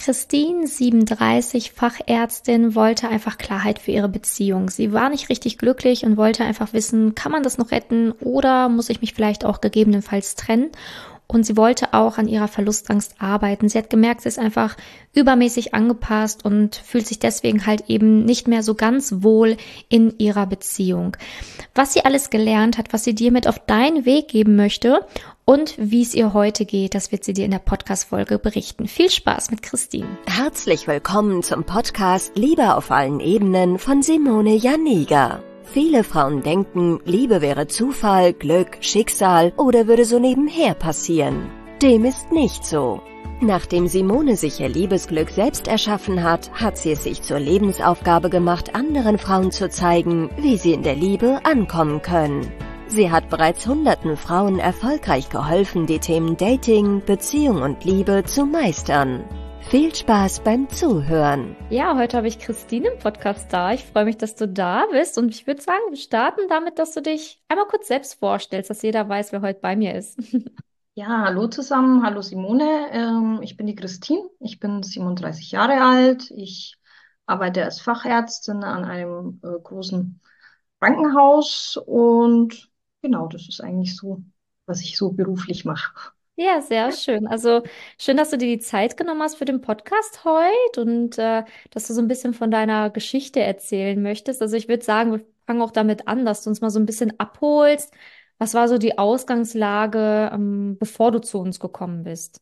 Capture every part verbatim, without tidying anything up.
Christine, siebenunddreißig, Fachärztin, wollte einfach Klarheit für ihre Beziehung. Sie war nicht richtig glücklich und wollte einfach wissen, kann man das noch retten oder muss ich mich vielleicht auch gegebenenfalls trennen? Und sie wollte auch an ihrer Verlustangst arbeiten. Sie hat gemerkt, sie ist einfach übermäßig angepasst und fühlt sich deswegen halt eben nicht mehr so ganz wohl in ihrer Beziehung. Was sie alles gelernt hat, was sie dir mit auf deinen Weg geben möchte und wie es ihr heute geht, das wird sie dir in der Podcast-Folge berichten. Viel Spaß mit Christine. Herzlich willkommen zum Podcast Liebe auf allen Ebenen von Simone Janiga. Viele Frauen denken, Liebe wäre Zufall, Glück, Schicksal oder würde so nebenher passieren. Dem ist nicht so. Nachdem Simone sich ihr Liebesglück selbst erschaffen hat, hat sie es sich zur Lebensaufgabe gemacht, anderen Frauen zu zeigen, wie sie in der Liebe ankommen können. Sie hat bereits hunderten Frauen erfolgreich geholfen, die Themen Dating, Beziehung und Liebe zu meistern. Viel Spaß beim Zuhören. Ja, heute habe ich Christine im Podcast da. Ich freue mich, dass du da bist und ich würde sagen, wir starten damit, dass du dich einmal kurz selbst vorstellst, dass jeder weiß, wer heute bei mir ist. Ja, hallo zusammen, hallo Simone. Ähm, ich bin die Christine, ich bin siebenunddreißig Jahre alt. Ich arbeite als Fachärztin an einem äh, großen Krankenhaus und genau, das ist eigentlich so, was ich so beruflich mache. Ja, sehr schön. Also schön, dass du dir die Zeit genommen hast für den Podcast heute und äh, dass du so ein bisschen von deiner Geschichte erzählen möchtest. Also ich würde sagen, wir fangen auch damit an, dass du uns mal so ein bisschen abholst. Was war so die Ausgangslage, ähm, bevor du zu uns gekommen bist?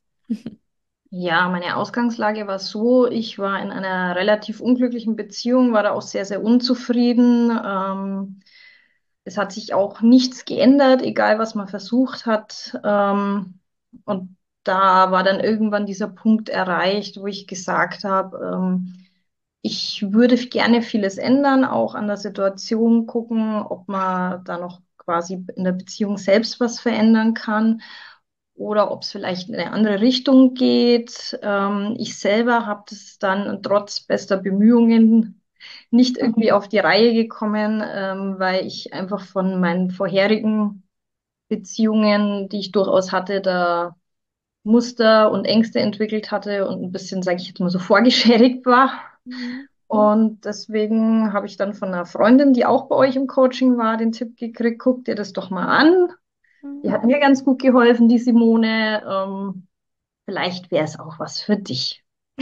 Ja, meine Ausgangslage war so, ich war in einer relativ unglücklichen Beziehung, war da auch sehr, sehr unzufrieden. Ähm, es hat sich auch nichts geändert, egal was man versucht hat. Ähm, und da war dann irgendwann dieser Punkt erreicht, wo ich gesagt habe, ähm, ich würde gerne vieles ändern, auch an der Situation gucken, ob man da noch quasi in der Beziehung selbst was verändern kann oder ob es vielleicht in eine andere Richtung geht. Ähm, ich selber habe das dann trotz bester Bemühungen nicht irgendwie auf die Reihe gekommen, ähm, weil ich einfach von meinen vorherigen Beziehungen, die ich durchaus hatte, da Muster und Ängste entwickelt hatte und ein bisschen, sage ich jetzt mal so, vorgeschädigt war. Mhm. Und deswegen habe ich dann von einer Freundin, die auch bei euch im Coaching war, den Tipp gekriegt, guck dir das doch mal an. Die hat mir ganz gut geholfen, die Simone. Ähm, vielleicht wäre es auch was für dich.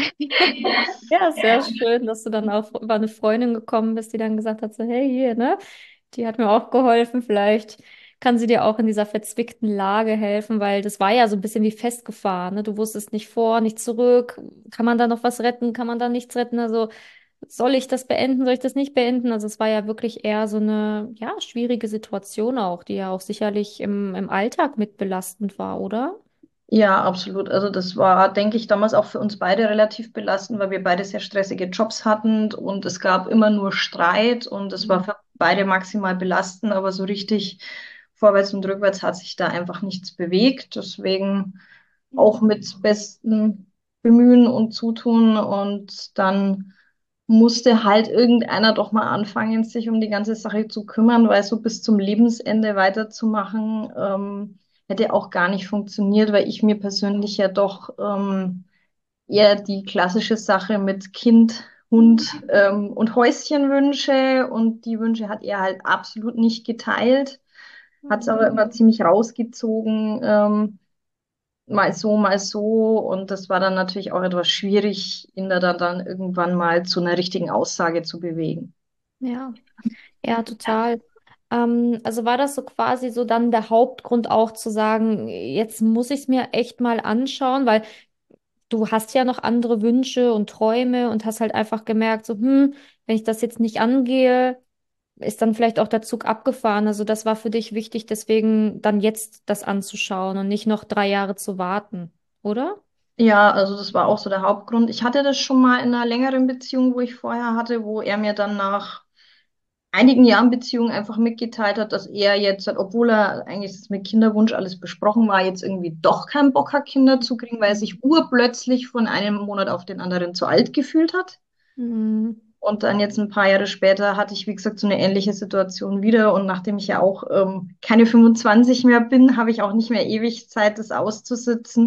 Ja, sehr schön, dass du dann auch über eine Freundin gekommen bist, die dann gesagt hat, so, hey, hier, ne? Die hat mir auch geholfen. Vielleicht kann sie dir auch in dieser verzwickten Lage helfen, weil das war ja so ein bisschen wie festgefahren, ne? Du wusstest nicht vor, nicht zurück. Kann man da noch was retten? Kann man da nichts retten? Also, soll ich das beenden? Soll ich das nicht beenden? Also, es war ja wirklich eher so eine, ja, schwierige Situation auch, die ja auch sicherlich im, im Alltag mit belastend war, oder? Ja, absolut. Also das war, denke ich, damals auch für uns beide relativ belastend, weil wir beide sehr stressige Jobs hatten und es gab immer nur Streit und es war für beide maximal belastend, aber so richtig vorwärts und rückwärts hat sich da einfach nichts bewegt. Deswegen auch mit bestem Bemühen und Zutun und dann musste halt irgendeiner doch mal anfangen, sich um die ganze Sache zu kümmern, weil so bis zum Lebensende weiterzumachen, ähm, hätte auch gar nicht funktioniert, weil ich mir persönlich ja doch ähm, eher die klassische Sache mit Kind, Hund ähm, und Häuschen wünsche und die Wünsche hat er halt absolut nicht geteilt, hat es aber immer ziemlich rausgezogen. Ähm, mal so, mal so. Und das war dann natürlich auch etwas schwierig, ihn da dann, dann irgendwann mal zu einer richtigen Aussage zu bewegen. Ja, ja, total. Ähm, also war das so quasi so dann der Hauptgrund auch zu sagen, jetzt muss ich es mir echt mal anschauen, weil du hast ja noch andere Wünsche und Träume und hast halt einfach gemerkt, so, hm, wenn ich das jetzt nicht angehe, ist dann vielleicht auch der Zug abgefahren. Also das war für dich wichtig, deswegen dann jetzt das anzuschauen und nicht noch drei Jahre zu warten, oder? Ja, also das war auch so der Hauptgrund. Ich hatte das schon mal in einer längeren Beziehung, wo ich vorher hatte, wo er mir dann nach einigen Jahren Beziehung einfach mitgeteilt hat, dass er jetzt, obwohl er eigentlich das mit Kinderwunsch alles besprochen war, jetzt irgendwie doch keinen Bock hat, Kinder zu kriegen, weil er sich urplötzlich von einem Monat auf den anderen zu alt gefühlt hat. Mhm. Und dann jetzt ein paar Jahre später hatte ich, wie gesagt, so eine ähnliche Situation wieder. Und nachdem ich ja auch ähm, keine fünfundzwanzig mehr bin, habe ich auch nicht mehr ewig Zeit, das auszusitzen.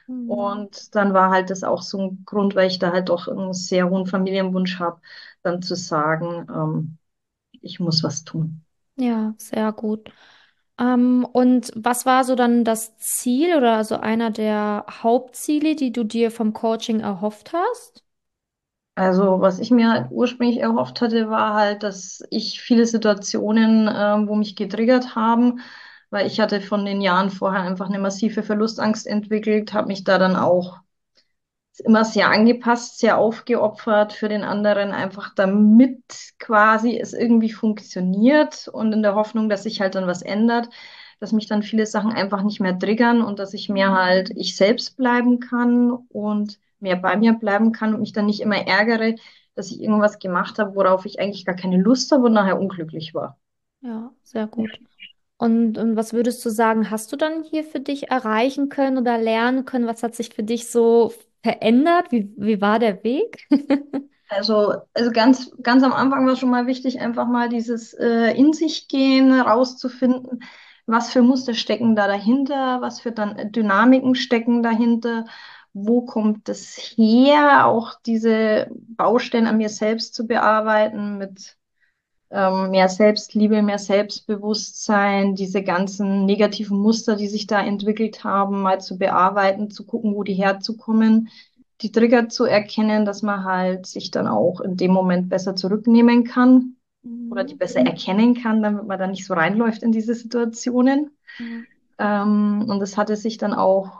Mhm. Und dann war halt das auch so ein Grund, weil ich da halt doch einen sehr hohen Familienwunsch habe, dann zu sagen, ähm, ich muss was tun. Ja, sehr gut. Ähm, und was war so dann das Ziel oder so einer der Hauptziele, die du dir vom Coaching erhofft hast? Also, was ich mir halt ursprünglich erhofft hatte, war halt, dass ich viele Situationen, ähm, wo mich getriggert haben, weil ich hatte von den Jahren vorher einfach eine massive Verlustangst entwickelt, habe mich da dann auch immer sehr angepasst, sehr aufgeopfert für den anderen, einfach damit quasi es irgendwie funktioniert und in der Hoffnung, dass sich halt dann was ändert, dass mich dann viele Sachen einfach nicht mehr triggern und dass ich mir halt ich selbst bleiben kann und mehr bei mir bleiben kann und mich dann nicht immer ärgere, dass ich irgendwas gemacht habe, worauf ich eigentlich gar keine Lust habe und nachher unglücklich war. Ja, sehr gut. Und, und was würdest du sagen, hast du dann hier für dich erreichen können oder lernen können? Was hat sich für dich so verändert? Wie, wie war der Weg? Also, also ganz, ganz am Anfang war schon mal wichtig, einfach mal dieses äh, in sich gehen, rauszufinden, was für Muster stecken da dahinter, was für dann Dynamiken stecken dahinter, wo kommt es her, auch diese Baustellen an mir selbst zu bearbeiten mit ähm, mehr Selbstliebe, mehr Selbstbewusstsein, diese ganzen negativen Muster, die sich da entwickelt haben, mal zu bearbeiten, zu gucken, wo die herzukommen, die Trigger zu erkennen, dass man halt sich dann auch in dem Moment besser zurücknehmen kann oder die Mhm. besser erkennen kann, damit man da nicht so reinläuft in diese Situationen. Ja. Ähm, und es hatte sich dann auch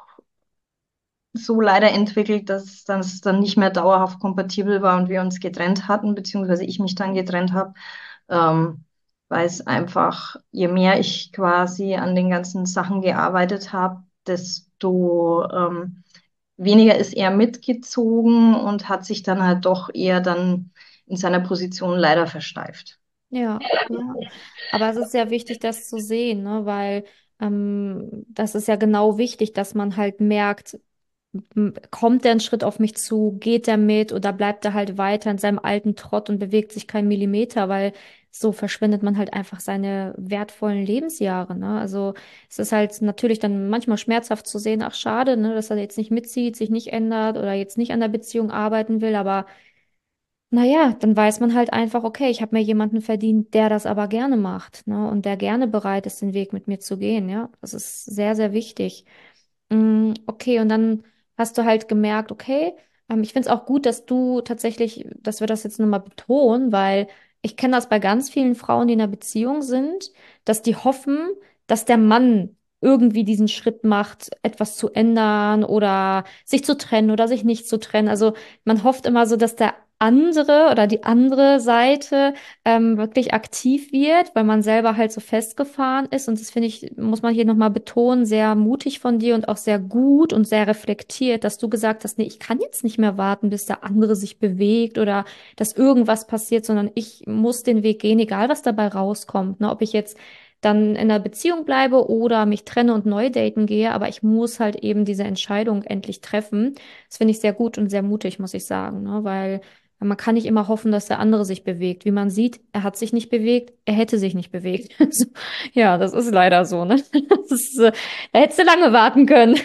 so leider entwickelt, dass das dann nicht mehr dauerhaft kompatibel war und wir uns getrennt hatten, beziehungsweise ich mich dann getrennt habe, ähm, weil es einfach, je mehr ich quasi an den ganzen Sachen gearbeitet habe, desto ähm, weniger ist er mitgezogen und hat sich dann halt doch eher dann in seiner Position leider versteift. Ja, ja. Aber es ist sehr wichtig, das zu sehen, ne? Weil ähm, das ist ja genau wichtig, dass man halt merkt, m- kommt der einen Schritt auf mich zu, geht der mit oder bleibt er halt weiter in seinem alten Trott und bewegt sich keinen Millimeter, weil so verschwendet man halt einfach seine wertvollen Lebensjahre, ne? Also es ist halt natürlich dann manchmal schmerzhaft zu sehen, ach schade, ne, dass er jetzt nicht mitzieht, sich nicht ändert oder jetzt nicht an der Beziehung arbeiten will, aber naja, dann weiß man halt einfach, okay, ich habe mir jemanden verdient, der das aber gerne macht, ne? Und der gerne bereit ist, den Weg mit mir zu gehen, ja. Das ist sehr, sehr wichtig. Mm, okay, und dann hast du halt gemerkt, okay, ähm, ich finde es auch gut, dass du tatsächlich, dass wir das jetzt nochmal betonen, weil ich kenne das bei ganz vielen Frauen, die in einer Beziehung sind, dass die hoffen, dass der Mann irgendwie diesen Schritt macht, etwas zu ändern oder sich zu trennen oder sich nicht zu trennen. Also man hofft immer so, dass der andere oder die andere Seite ähm, wirklich aktiv wird, weil man selber halt so festgefahren ist. Und das finde ich, muss man hier nochmal betonen, sehr mutig von dir und auch sehr gut und sehr reflektiert, dass du gesagt hast, nee, ich kann jetzt nicht mehr warten, bis der andere sich bewegt oder dass irgendwas passiert, sondern ich muss den Weg gehen, egal was dabei rauskommt. Ne? Ob ich jetzt dann in einer Beziehung bleibe oder mich trenne und neu daten gehe, aber ich muss halt eben diese Entscheidung endlich treffen. Das finde ich sehr gut und sehr mutig, muss ich sagen, ne? Weil man kann nicht immer hoffen, dass der andere sich bewegt. Wie man sieht, er hat sich nicht bewegt, er hätte sich nicht bewegt. Also, ja, das ist leider so, ne? Das ist, äh, da hättest du lange warten können.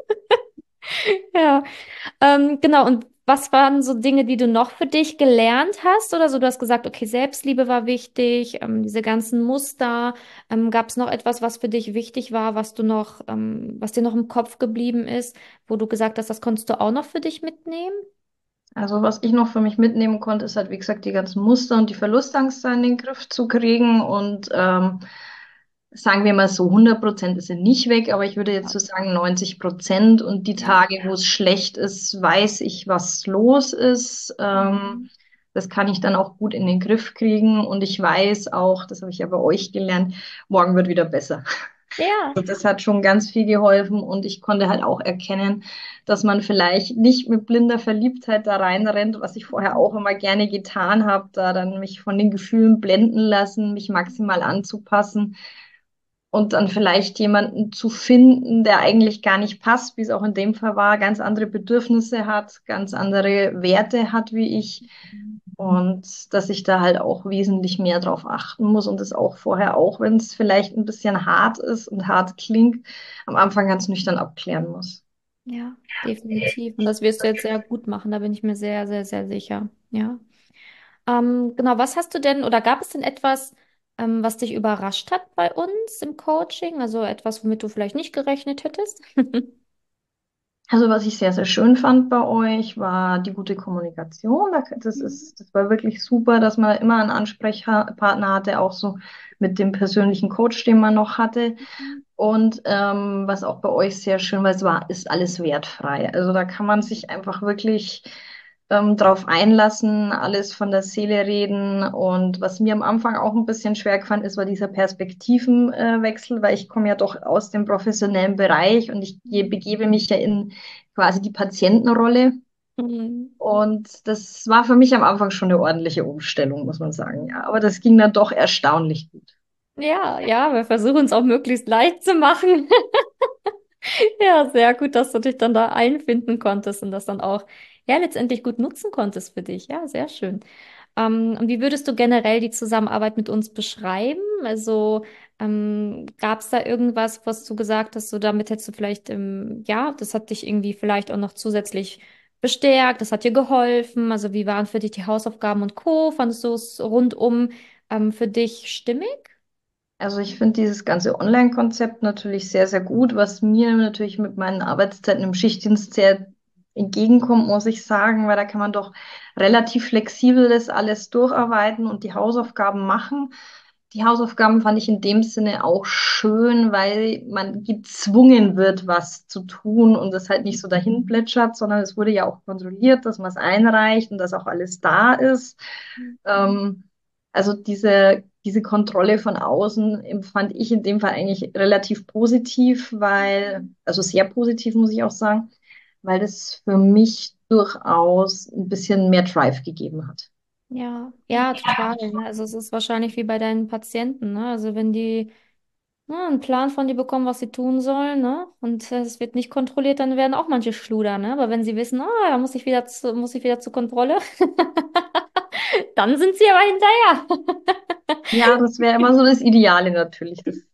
Ja, ähm, genau. Und was waren so Dinge, die du noch für dich gelernt hast oder so? Du hast gesagt, okay, Selbstliebe war wichtig, ähm, diese ganzen Muster. Ähm, gab es noch etwas, was für dich wichtig war, was du noch, ähm, was dir noch im Kopf geblieben ist, wo du gesagt hast, das konntest du auch noch für dich mitnehmen? Also was ich noch für mich mitnehmen konnte, ist halt, wie gesagt, die ganzen Muster und die Verlustangst da in den Griff zu kriegen. Und ähm, sagen wir mal so, hundert Prozent ist sie nicht weg, aber ich würde jetzt so sagen neunzig Prozent. Und die Ja. Tage, wo es schlecht ist, weiß ich, was los ist. Ähm, Mhm. das kann ich dann auch gut in den Griff kriegen. Und ich weiß auch, das habe ich ja bei euch gelernt, morgen wird wieder besser. Ja. Also das hat schon ganz viel geholfen und ich konnte halt auch erkennen, dass man vielleicht nicht mit blinder Verliebtheit da reinrennt, was ich vorher auch immer gerne getan habe, da dann mich von den Gefühlen blenden lassen, mich maximal anzupassen und dann vielleicht jemanden zu finden, der eigentlich gar nicht passt, wie es auch in dem Fall war, ganz andere Bedürfnisse hat, ganz andere Werte hat wie ich. Und dass ich da halt auch wesentlich mehr drauf achten muss und es auch vorher, auch wenn es vielleicht ein bisschen hart ist und hart klingt, am Anfang ganz nüchtern abklären muss. Ja, definitiv. Und das wirst du jetzt sehr gut machen, da bin ich mir sehr, sehr, sehr sicher. Ja. Ähm, genau, was hast du denn oder gab es denn etwas, ähm, was dich überrascht hat bei uns im Coaching? Also etwas, womit du vielleicht nicht gerechnet hättest? Also was ich sehr, sehr schön fand bei euch, war die gute Kommunikation. Da- Das Mhm. ist, das war wirklich super, dass man immer einen Ansprechpartner hatte, auch so mit dem persönlichen Coach, den man noch hatte. Und ähm, was auch bei euch sehr schön war, es war, ist alles wertfrei. Also da kann man sich einfach wirklich ähm, drauf einlassen, alles von der Seele reden. Und was mir am Anfang auch ein bisschen schwer gefallen ist, war dieser Perspektivenwechsel, äh, Wechsel, weil ich komme ja doch aus dem professionellen Bereich und ich ge- begebe mich ja in quasi die Patientenrolle. Mhm. Und das war für mich am Anfang schon eine ordentliche Umstellung, muss man sagen. Ja, aber das ging dann doch erstaunlich gut. Ja, ja, wir versuchen es auch möglichst leicht zu machen. Ja, sehr gut, dass du dich dann da einfinden konntest und das dann auch, ja, letztendlich gut nutzen konntest für dich. Ja, sehr schön. Ähm, und wie würdest du generell die Zusammenarbeit mit uns beschreiben? Also, ähm, gab es da irgendwas, was du gesagt hast, so damit hättest du vielleicht, ähm, ja, das hat dich irgendwie vielleicht auch noch zusätzlich bestärkt, das hat dir geholfen. Also, wie waren für dich die Hausaufgaben und Co.? Fandest du es rundum, ähm, für dich stimmig? Also ich finde dieses ganze Online-Konzept natürlich sehr, sehr gut, was mir natürlich mit meinen Arbeitszeiten im Schichtdienst sehr entgegenkommt, muss ich sagen, weil da kann man doch relativ flexibel das alles durcharbeiten und die Hausaufgaben machen. Die Hausaufgaben fand ich in dem Sinne auch schön, weil man gezwungen wird, was zu tun und das halt nicht so dahin plätschert, sondern es wurde ja auch kontrolliert, dass man es einreicht und dass auch alles da ist. Ähm, also diese, diese Kontrolle von außen empfand ich in dem Fall eigentlich relativ positiv, weil, also sehr positiv muss ich auch sagen, weil das für mich durchaus ein bisschen mehr Drive gegeben hat. Ja, ja, total. Ne? Also es ist wahrscheinlich wie bei deinen Patienten, ne? Also wenn die ne, einen Plan von dir bekommen, was sie tun sollen, ne? Und äh, es wird nicht kontrolliert, dann werden auch manche Schluder, ne? Aber wenn sie wissen, ah, da muss ich wieder zu, muss ich wieder zur Kontrolle, dann sind sie aber hinterher. Ja, das wäre immer so das Ideale natürlich. Das,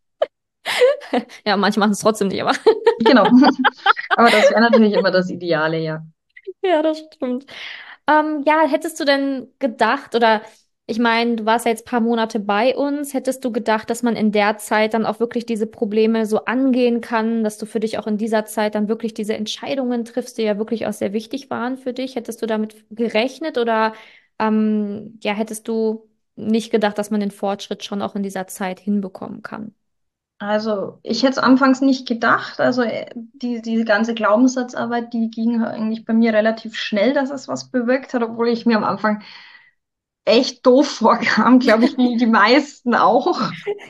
Ja, manche machen es trotzdem nicht, aber genau. Aber das wäre natürlich immer das Ideale, ja. ja, das stimmt. Ähm, ja, hättest du denn gedacht, oder ich meine, du warst ja jetzt ein paar Monate bei uns, hättest du gedacht, dass man in der Zeit dann auch wirklich diese Probleme so angehen kann, dass du für dich auch in dieser Zeit dann wirklich diese Entscheidungen triffst, die ja wirklich auch sehr wichtig waren für dich? Hättest du damit gerechnet oder ähm, ja, hättest du nicht gedacht, dass man den Fortschritt schon auch in dieser Zeit hinbekommen kann? Also ich hätte es anfangs nicht gedacht. Also äh, die, diese ganze Glaubenssatzarbeit, die ging eigentlich bei mir relativ schnell, dass es was bewirkt hat, obwohl ich mir am Anfang echt doof vorkam, glaube ich, wie die meisten auch.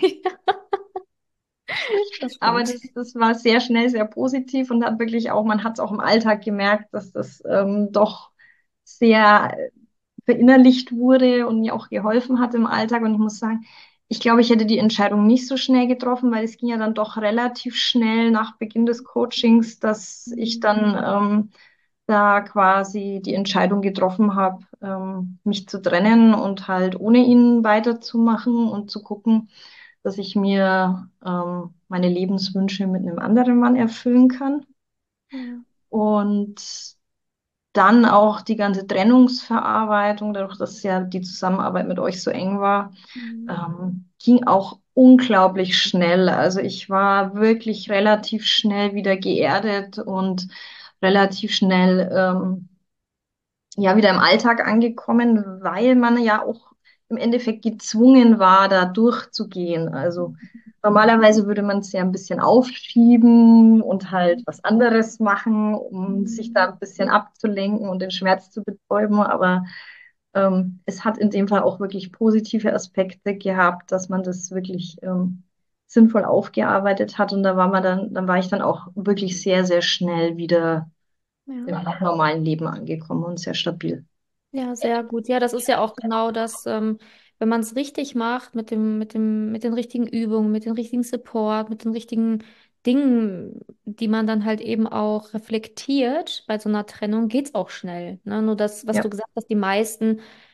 Das Aber stimmt. das, das war sehr schnell, sehr positiv und hat wirklich auch, man hat es auch im Alltag gemerkt, dass das ähm, doch sehr verinnerlicht wurde und mir auch geholfen hat im Alltag. Und ich muss sagen, ich glaube, ich hätte die Entscheidung nicht so schnell getroffen, weil es ging ja dann doch relativ schnell nach Beginn des Coachings, dass ich dann ähm, da quasi die Entscheidung getroffen habe, ähm, mich zu trennen und halt ohne ihn weiterzumachen und zu gucken, dass ich mir ähm, meine Lebenswünsche mit einem anderen Mann erfüllen kann. Ja. Und dann auch die ganze Trennungsverarbeitung, dadurch, dass ja die Zusammenarbeit mit euch so eng war, Mhm. ähm, ging auch unglaublich schnell. Also ich war wirklich relativ schnell wieder geerdet und relativ schnell ähm, ja wieder im Alltag angekommen, weil man ja auch im Endeffekt gezwungen war, da durchzugehen. Also normalerweise würde man es ja ein bisschen aufschieben und halt was anderes machen, um sich da Mhm. ein bisschen abzulenken und den Schmerz zu betäuben. Aber ähm, es hat in dem Fall auch wirklich positive Aspekte gehabt, dass man das wirklich ähm, sinnvoll aufgearbeitet hat. Und da war man dann, dann war ich dann auch wirklich sehr, sehr schnell wieder im Ja. normalen Leben angekommen und sehr stabil. Ja, sehr gut. Ja, das ist ja auch genau das, ähm, wenn man es richtig macht, mit dem, mit dem, mit den richtigen Übungen, mit dem richtigen Support, mit den richtigen Dingen, die man dann halt eben auch reflektiert bei so einer Trennung, geht's auch schnell. Ne? Nur das, was du Ja. gesagt hast, die meisten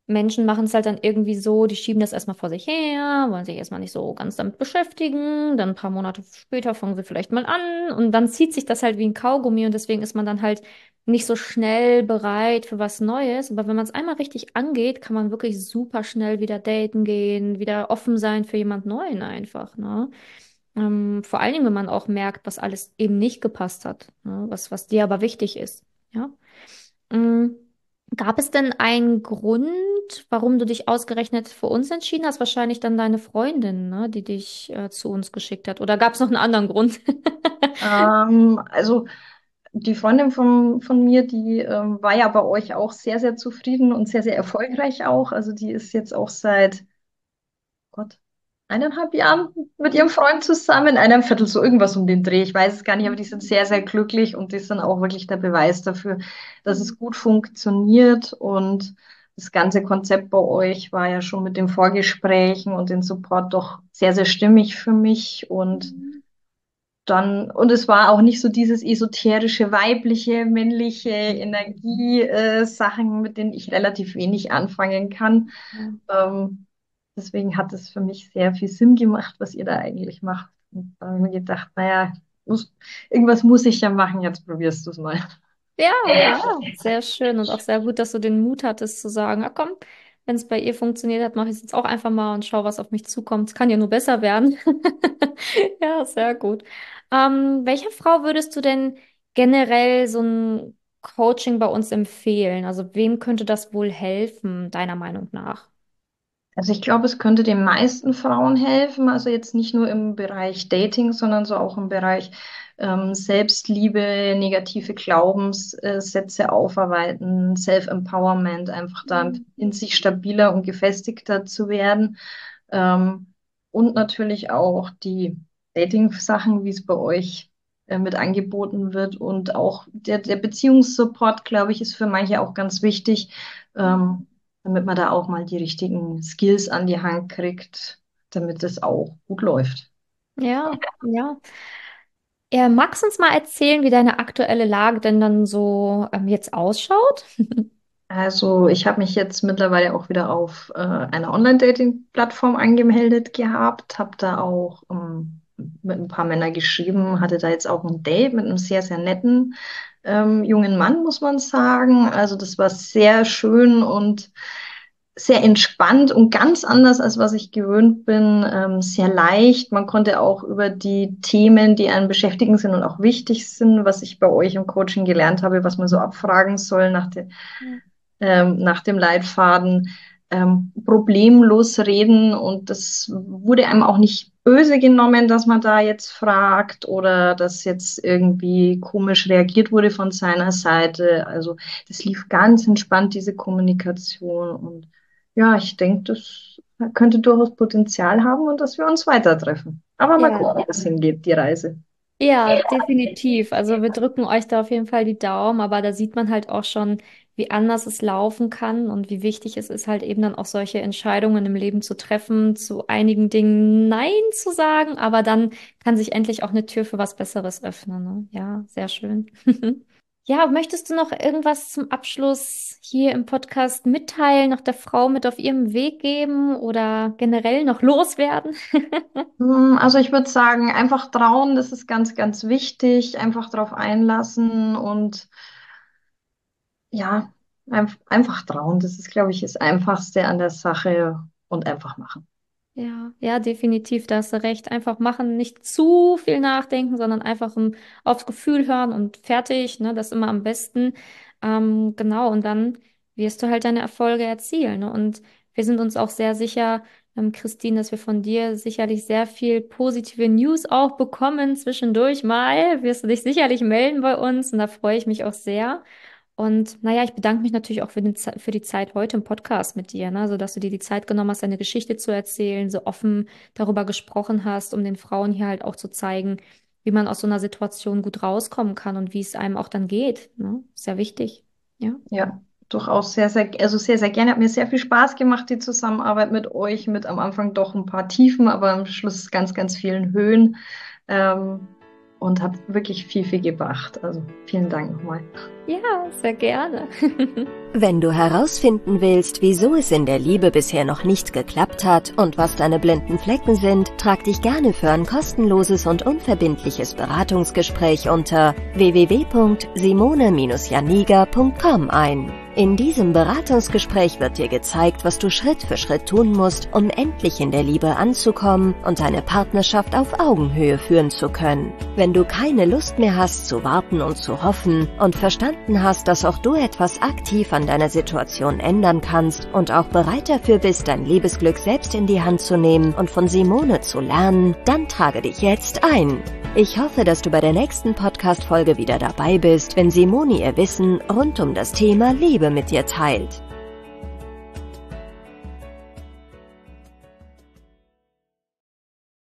Menschen machen es halt dann irgendwie so, die schieben das erstmal vor sich her, wollen sich erstmal nicht so ganz damit beschäftigen, dann ein paar Monate später fangen sie vielleicht mal an und dann zieht sich das halt wie ein Kaugummi und deswegen ist man dann halt nicht so schnell bereit für was Neues. Aber wenn man es einmal richtig angeht, kann man wirklich super schnell wieder daten gehen, wieder offen sein für jemand Neuen einfach, ne? Ähm, vor allen Dingen, wenn man auch merkt, was alles eben nicht gepasst hat, ne? Was, was dir aber wichtig ist, ja? Mm. Gab es denn einen Grund, warum du dich ausgerechnet für uns entschieden hast? Wahrscheinlich dann deine Freundin, ne, die dich äh, zu uns geschickt hat. Oder gab es noch einen anderen Grund? Ähm, also die Freundin von, von mir, die ähm, war ja bei euch auch sehr, sehr zufrieden und sehr, sehr erfolgreich auch. Also die ist jetzt auch seit Gott, eineinhalb Jahren mit ihrem Freund zusammen, einem Viertel, so irgendwas um den Dreh. Ich weiß es gar nicht, aber die sind sehr, sehr glücklich und die sind auch wirklich der Beweis dafür, dass es gut funktioniert. Und das ganze Konzept bei euch war ja schon mit den Vorgesprächen und den Support doch sehr, sehr stimmig für mich. Und dann, und es war auch nicht so dieses esoterische, weibliche, männliche Energie, äh, Sachen, mit denen ich relativ wenig anfangen kann. Ja. Ähm, Deswegen hat es für mich sehr viel Sinn gemacht, was ihr da eigentlich macht. Und da habe ich mir gedacht, naja, muss, irgendwas muss ich ja machen, jetzt probierst du es mal. Ja, ja, sehr schön und auch sehr gut, dass du den Mut hattest zu sagen, ah, komm, wenn es bei ihr funktioniert hat, mache ich es jetzt auch einfach mal und schau, was auf mich zukommt. Es kann ja nur besser werden. Ja, sehr gut. Ähm, welcher Frau würdest du denn generell so ein Coaching bei uns empfehlen? Also wem könnte das wohl helfen, deiner Meinung nach? Also ich glaube, es könnte den meisten Frauen helfen, also jetzt nicht nur im Bereich Dating, sondern so auch im Bereich ähm, Selbstliebe, negative Glaubenssätze aufarbeiten, Self-Empowerment, einfach da in sich stabiler und gefestigter zu werden. Ähm, und natürlich auch die Dating-Sachen, wie es bei euch äh, mit angeboten wird. Und auch der, der Beziehungssupport, glaube ich, ist für manche auch ganz wichtig. Ähm, damit man da auch mal die richtigen Skills an die Hand kriegt, damit es auch gut läuft. Ja, ja. Ja, magst du uns mal erzählen, wie deine aktuelle Lage denn dann so ähm, jetzt ausschaut? Also ich habe mich jetzt mittlerweile auch wieder auf äh, einer Online-Dating-Plattform angemeldet gehabt, habe da auch ähm, mit ein paar Männern geschrieben, hatte da jetzt auch ein Date mit einem sehr, sehr netten ähm, jungen Mann, muss man sagen. Also das war sehr schön und sehr entspannt und ganz anders, als was ich gewöhnt bin, ähm, sehr leicht. Man konnte auch über die Themen, die einen beschäftigen sind und auch wichtig sind, was ich bei euch im Coaching gelernt habe, was man so abfragen soll nach, de, ähm, nach dem Leitfaden, ähm, problemlos reden. Und das wurde einem auch nicht böse genommen, dass man da jetzt fragt oder dass jetzt irgendwie komisch reagiert wurde von seiner Seite. Also das lief ganz entspannt, diese Kommunikation. Und ja, ich denke, das könnte durchaus Potenzial haben und dass wir uns weiter treffen. Aber mal Ja. gucken, wie das hingeht, die Reise. Ja, definitiv. Also wir drücken euch da auf jeden Fall die Daumen, aber da sieht man halt auch schon, wie anders es laufen kann und wie wichtig es ist, halt eben dann auch solche Entscheidungen im Leben zu treffen, zu einigen Dingen Nein zu sagen, aber dann kann sich endlich auch eine Tür für was Besseres öffnen, ne? Ja, sehr schön. Ja, möchtest du noch irgendwas zum Abschluss hier im Podcast mitteilen, noch der Frau mit auf ihrem Weg geben oder generell noch loswerden? Hm, Also ich würde sagen, einfach trauen, das ist ganz, ganz wichtig. Einfach drauf einlassen und ja, einf einfach trauen. Das ist, glaube ich, das Einfachste an der Sache und einfach machen. Ja, ja, definitiv, da hast du recht. Einfach machen, nicht zu viel nachdenken, sondern einfach um, aufs Gefühl hören und fertig, ne, das ist immer am besten. Ähm, genau, und dann wirst du halt deine Erfolge erzielen, ne? Und wir sind uns auch sehr sicher, ähm, Christine, dass wir von dir sicherlich sehr viel positive News auch bekommen. Zwischendurch mal wirst du dich sicherlich melden bei uns und da freue ich mich auch sehr. Und naja, ich bedanke mich natürlich auch für den, Ze- für die Zeit heute im Podcast mit dir, ne? Also, dass du dir die Zeit genommen hast, deine Geschichte zu erzählen, so offen darüber gesprochen hast, um den Frauen hier halt auch zu zeigen, wie man aus so einer Situation gut rauskommen kann und wie es einem auch dann geht, ne? Sehr wichtig. Ja. Ja, durchaus sehr, sehr, also sehr, sehr gerne. Hat mir sehr viel Spaß gemacht, die Zusammenarbeit mit euch, mit am Anfang doch ein paar Tiefen, aber am Schluss ganz, ganz vielen Höhen. Ähm, und hat wirklich viel, viel gebracht. Also vielen Dank nochmal. Ja, sehr gerne. Wenn du herausfinden willst, wieso es in der Liebe bisher noch nicht geklappt hat und was deine blinden Flecken sind, trag dich gerne für ein kostenloses und unverbindliches Beratungsgespräch unter w w w punkt simone Bindestrich janiga punkt com ein. In diesem Beratungsgespräch wird dir gezeigt, was du Schritt für Schritt tun musst, um endlich in der Liebe anzukommen und deine Partnerschaft auf Augenhöhe führen zu können. Wenn du keine Lust mehr hast zu warten und zu hoffen und verstanden hast, dass auch du etwas aktiv an deiner Situation ändern kannst und auch bereit dafür bist, dein Liebesglück selbst in die Hand zu nehmen und von Simone zu lernen, dann trage dich jetzt ein. Ich hoffe, dass du bei der nächsten Podcast-Folge wieder dabei bist, wenn Simone ihr Wissen rund um das Thema Liebe mit dir teilt.